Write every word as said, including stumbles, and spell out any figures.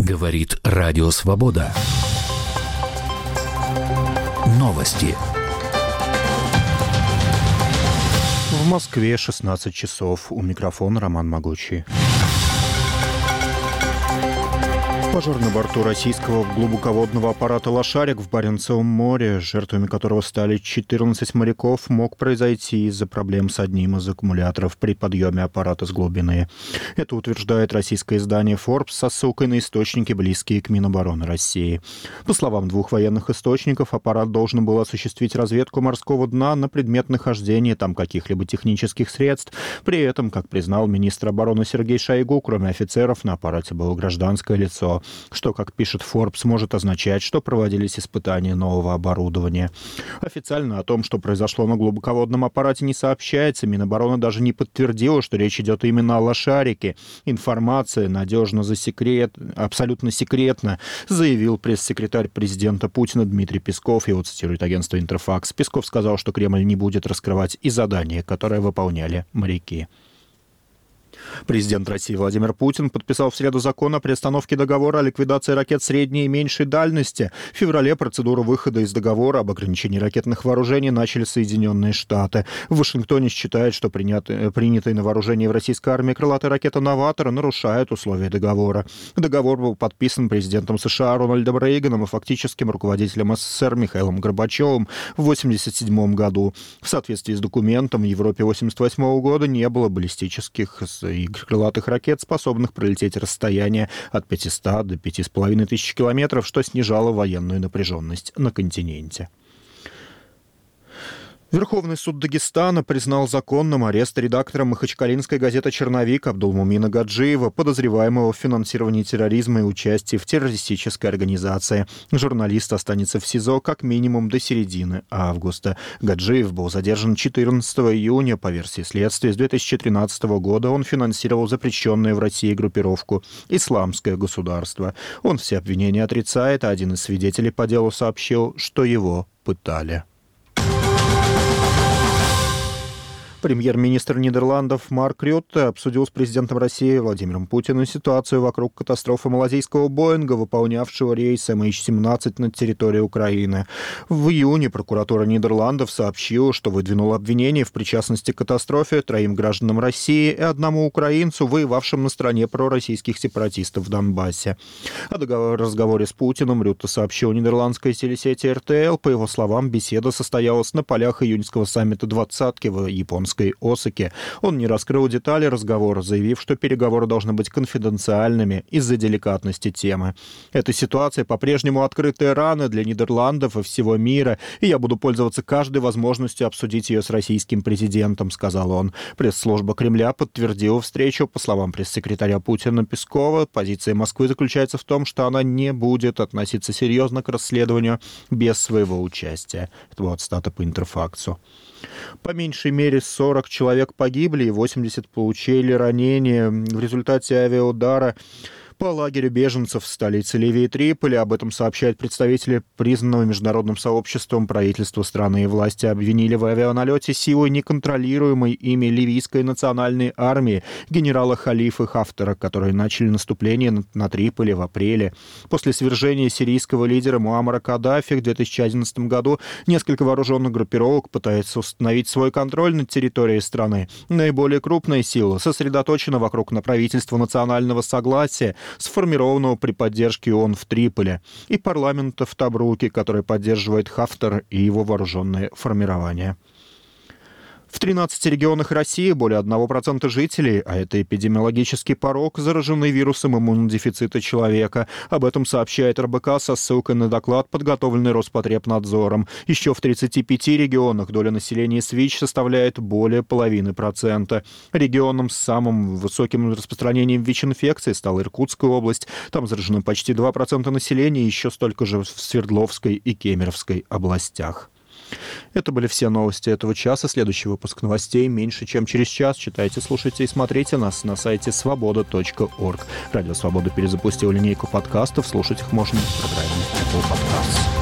Говорит Радио Свобода. Новости. В Москве шестнадцать часов. У микрофона Роман Могучий. Пожар на борту российского глубоководного аппарата «Лошарик» в Баренцевом море, жертвами которого стали четырнадцать моряков, мог произойти из-за проблем с одним из аккумуляторов при подъеме аппарата с глубины. Это утверждает российское издание Forbes со ссылкой на источники, близкие к Минобороны России. По словам двух военных источников, аппарат должен был осуществить разведку морского дна на предмет нахождения там каких-либо технических средств. При этом, как признал министр обороны Сергей Шойгу, кроме офицеров на аппарате было гражданское лицо, что, как пишет Forbes, может означать, что проводились испытания нового оборудования. Официально о том, что произошло на глубоководном аппарате, не сообщается. Минобороны даже не подтвердила, что речь идет именно о «Лошарике». Информация надежно засекрет... абсолютно секретна, заявил пресс-секретарь президента Путина Дмитрий Песков. Его цитирует агентство «Интерфакс». Песков сказал, что Кремль не будет раскрывать и задания, которые выполняли моряки. Президент России Владимир Путин подписал в среду закон о приостановке договора о ликвидации ракет средней и меньшей дальности. В феврале процедуру выхода из договора об ограничении ракетных вооружений начали Соединенные Штаты. В Вашингтоне считают, что принятые, принятые на вооружение в российской армии крылатые ракеты «Новатор» нарушают условия договора. Договор был подписан президентом США Рональдом Рейганом и фактическим руководителем СССР Михаилом Горбачевым в восемьдесят седьмом году. В соответствии с документом в Европе восемьдесят восьмого года не было баллистических и крылатых ракет, способных пролететь расстояние от пятисот до пяти с половиной тысяч километров, что снижало военную напряженность на континенте. Верховный суд Дагестана признал законным арест редактора махачкалинской газеты «Черновик» Абдулмумина Гаджиева, подозреваемого в финансировании терроризма и участии в террористической организации. Журналист останется в СИЗО как минимум до середины августа. Гаджиев был задержан четырнадцатого июня. По версии следствия, с две тысячи тринадцатого года он финансировал запрещенную в России группировку «Исламское государство». Он все обвинения отрицает, а один из свидетелей по делу сообщил, что его пытали. Премьер-министр Нидерландов Марк Рютте обсудил с президентом России Владимиром Путиным ситуацию вокруг катастрофы малазийского Боинга, выполнявшего рейс эм эйч семнадцать над территорией Украины. В июне прокуратура Нидерландов сообщила, что выдвинула обвинение в причастности к катастрофе троим гражданам России и одному украинцу, воевавшим на стороне пророссийских сепаратистов в Донбассе. О договор, разговоре с Путиным Рютте сообщил нидерландской телесети эр тэ эл. По его словам, беседа состоялась на полях июньского саммита двадцатки в японской Осаке. Он не раскрыл детали разговора, заявив, что переговоры должны быть конфиденциальными из-за деликатности темы. Эта ситуация по-прежнему открытая рана для Нидерландов и всего мира, и я буду пользоваться каждой возможностью обсудить ее с российским президентом, сказал он. Пресс-служба Кремля подтвердила встречу. По словам пресс-секретаря Путина Пескова, позиция Москвы заключается в том, что она не будет относиться серьезно к расследованию без своего участия. Это была цитата по Интерфаксу. По меньшей мере сорок человек погибли и восемьдесят получили ранения в результате авиаудара по лагерю беженцев в столице Ливии Триполи. Об этом сообщают представители признанного международным сообществом правительства страны. И власти обвинили в авианалете силы неконтролируемой ими ливийской национальной армии генерала Халифы Хафтара, которые начали наступление на, на Триполи в апреле. После свержения сирийского лидера Муаммара Каддафи в две тысячи одиннадцатом году несколько вооруженных группировок пытаются установить свой контроль над территорией страны. Наиболее крупная сила сосредоточена вокруг правительства национального согласия, сформированного при поддержке ООН в Триполи, и парламента в Табруке, который поддерживает Хафтар и его вооруженные формирования. В тринадцати регионах России более одного процента жителей, а это эпидемиологический порог, заражены вирусом иммунодефицита человека. Об этом сообщает эр бэ ка со ссылкой на доклад, подготовленный Роспотребнадзором. Еще в тридцати пяти регионах доля населения с ВИЧ составляет более половины процента. Регионом с самым высоким распространением ВИЧ-инфекции стала Иркутская область. Там заражены почти два процента населения, еще столько же в Свердловской и Кемеровской областях. Это были все новости этого часа. Следующий выпуск новостей меньше, чем через час. Читайте, слушайте и смотрите нас на сайте свобода точка орг. Радио Свобода перезапустил линейку подкастов. Слушать их можно в программе Apple Podcasts.